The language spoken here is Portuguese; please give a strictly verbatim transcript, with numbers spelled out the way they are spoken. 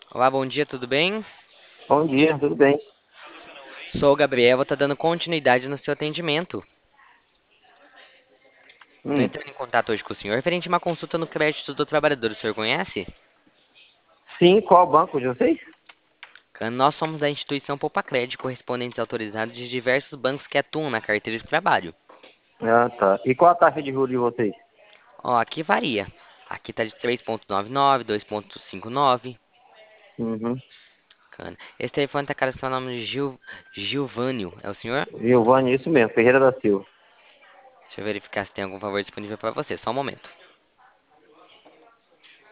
Olá, bom dia, tudo bem? Bom dia, tudo bem? Sou o Gabriel, vou estar dando continuidade no seu atendimento. Estou Hum, entrando em contato hoje com o senhor referente a uma consulta no crédito do trabalhador. O senhor conhece? sim, qual banco de vocês? Nós somos a instituição Poupacred, correspondentes autorizados de diversos bancos que atuam na carteira de trabalho. Ah, tá. E qual a taxa de juros de vocês? Ó, aqui varia. Aqui tá de três ponto noventa e nove, dois ponto cinquenta e nove. Uhum. Bacana. Esse telefone tá cara seu nome de Gil... Gilvânio, é o senhor? Giovanni, isso mesmo, Ferreira da Silva. Deixa eu verificar se tem algum favor disponível para você, só um momento.